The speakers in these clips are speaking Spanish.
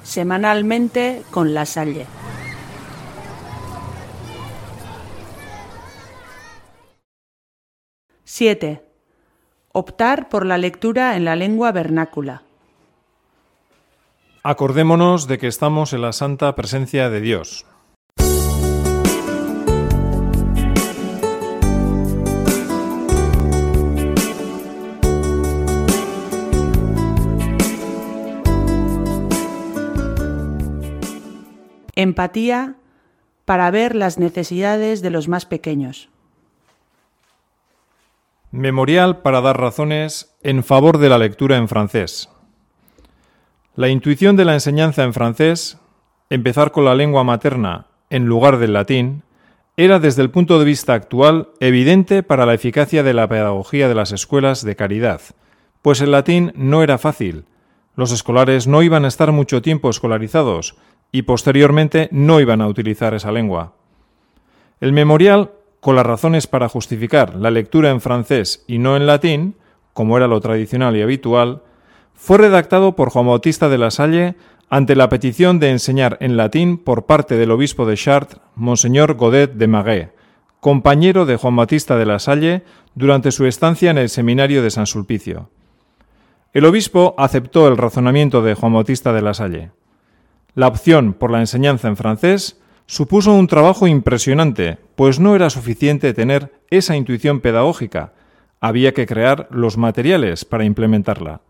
semanalmente con La Salle. ¡7! Optar por la lectura en la lengua vernácula. Acordémonos de que estamos en la santa presencia de Dios. Empatía para ver las necesidades de los más pequeños. Memorial para dar razones en favor de la lectura en francés. La intuición de la enseñanza en francés, empezar con la lengua materna en lugar del latín, era desde el punto de vista actual evidente para la eficacia de la pedagogía de las escuelas de caridad, pues el latín no era fácil. Los escolares no iban a estar mucho tiempo escolarizados y posteriormente no iban a utilizar esa lengua. El memorial, con las razones para justificar la lectura en francés y no en latín, como era lo tradicional y habitual, fue redactado por Juan Bautista de La Salle ante la petición de enseñar en latín por parte del obispo de Chartres, Monseñor Godet de Maguet, compañero de Juan Bautista de La Salle durante su estancia en el seminario de San Sulpicio. El obispo aceptó el razonamiento de Juan Bautista de La Salle. La opción por la enseñanza en francés supuso un trabajo impresionante, pues no era suficiente tener esa intuición pedagógica, había que crear los materiales para implementarla.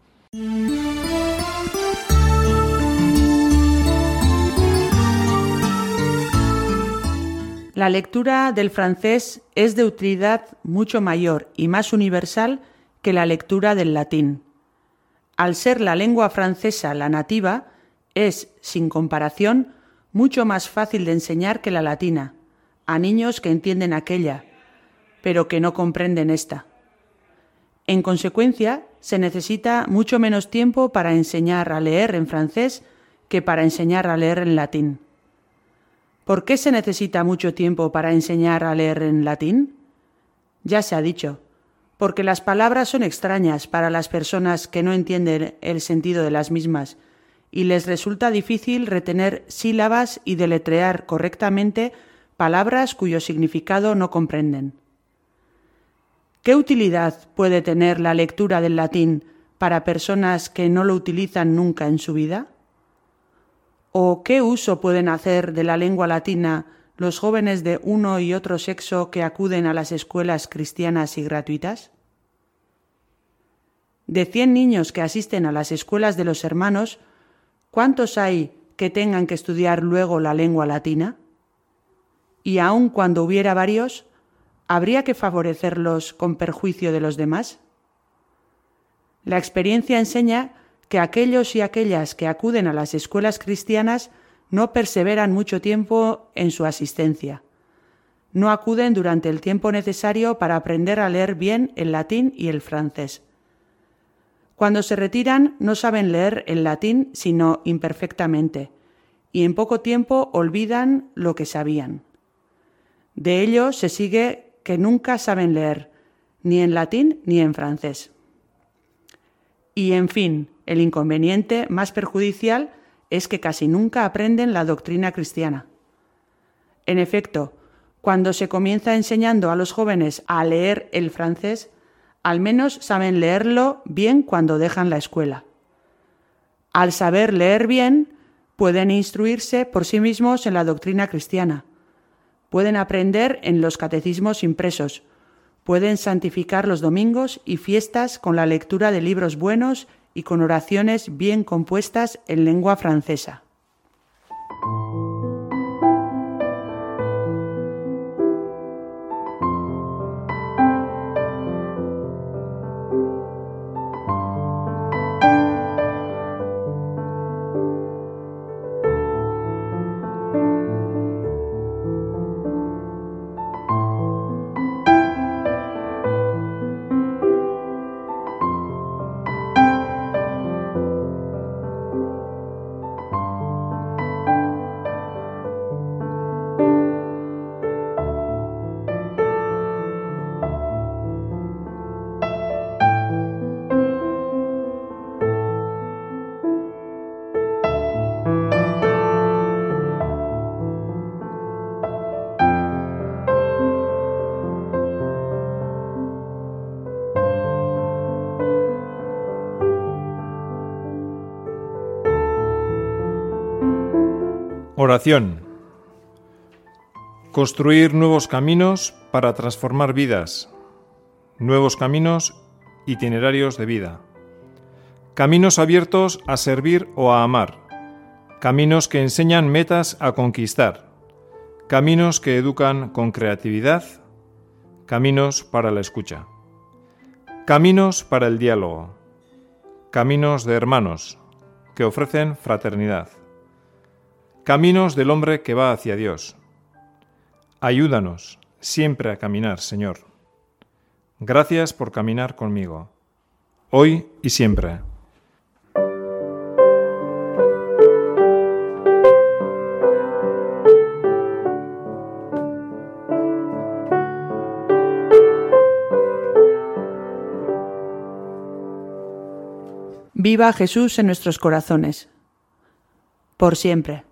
La lectura del francés es de utilidad mucho mayor y más universal que la lectura del latín. Al ser la lengua francesa la nativa, es, sin comparación, mucho más fácil de enseñar que la latina, a niños que entienden aquella, pero que no comprenden esta. En consecuencia, se necesita mucho menos tiempo para enseñar a leer en francés que para enseñar a leer en latín. ¿Por qué se necesita mucho tiempo para enseñar a leer en latín? Ya se ha dicho, porque las palabras son extrañas para las personas que no entienden el sentido de las mismas, y les resulta difícil retener sílabas y deletrear correctamente palabras cuyo significado no comprenden. ¿Qué utilidad puede tener la lectura del latín para personas que no lo utilizan nunca en su vida? ¿O qué uso pueden hacer de la lengua latina los jóvenes de uno y otro sexo que acuden a las escuelas cristianas y gratuitas? De 100 niños que asisten a las escuelas de los hermanos, ¿cuántos hay que tengan que estudiar luego la lengua latina? Y aun cuando hubiera varios, ¿habría que favorecerlos con perjuicio de los demás? La experiencia enseña que aquellos y aquellas que acuden a las escuelas cristianas no perseveran mucho tiempo en su asistencia. No acuden durante el tiempo necesario para aprender a leer bien el latín y el francés. Cuando se retiran no saben leer el latín sino imperfectamente, y en poco tiempo olvidan lo que sabían. De ello se sigue que nunca saben leer, ni en latín ni en francés. Y, en fin, el inconveniente más perjudicial es que casi nunca aprenden la doctrina cristiana. En efecto, cuando se comienza enseñando a los jóvenes a leer el francés, al menos saben leerlo bien cuando dejan la escuela. Al saber leer bien, pueden instruirse por sí mismos en la doctrina cristiana. Pueden aprender en los catecismos impresos. Pueden santificar los domingos y fiestas con la lectura de libros buenos y con oraciones bien compuestas en lengua francesa. Oración. Construir nuevos caminos para transformar vidas. Nuevos caminos, itinerarios de vida. Caminos abiertos a servir o a amar. Caminos que enseñan metas a conquistar. Caminos que educan con creatividad. Caminos para la escucha. Caminos para el diálogo. Caminos de hermanos que ofrecen fraternidad. Caminos del hombre que va hacia Dios. Ayúdanos siempre a caminar, Señor. Gracias por caminar conmigo, hoy y siempre. Viva Jesús en nuestros corazones, por siempre.